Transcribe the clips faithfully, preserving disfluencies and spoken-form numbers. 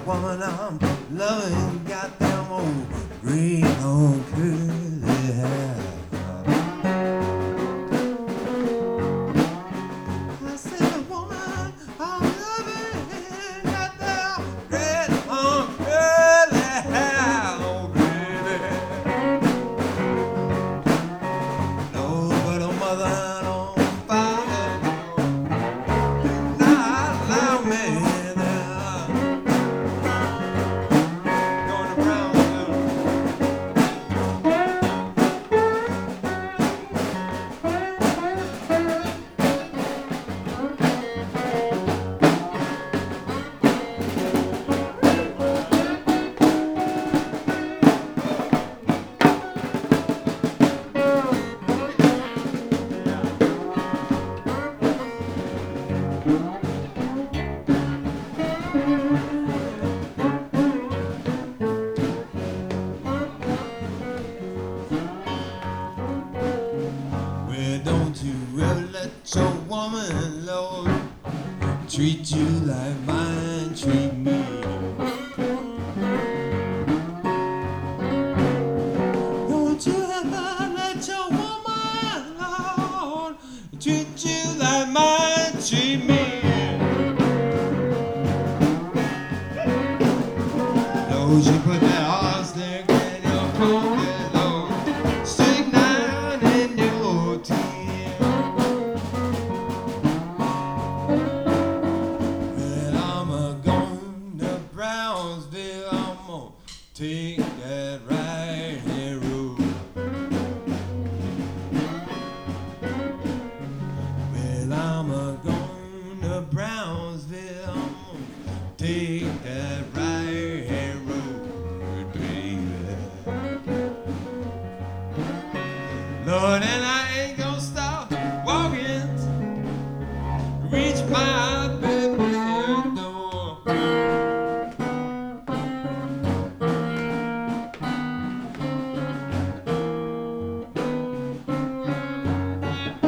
woman I'm loving got them old green on curly hair. I said the woman I'm loving got them red on curly hair, oh baby. No, but a mother and a father did not allow me. Don't you ever let your woman, Lord, treat you like mine treat me. Don't you ever let your woman, Lord, treat you like mine treat me. Lord, you put that horse there in your pocket, Lord, stick nine in your teeth. Take that right hand road. Well, I'm a going to Brownsville. Take that right hand road, baby. Lord, and I ain't gonna stop walking to reach my baby door.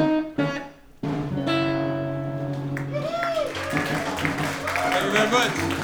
Thank you very much.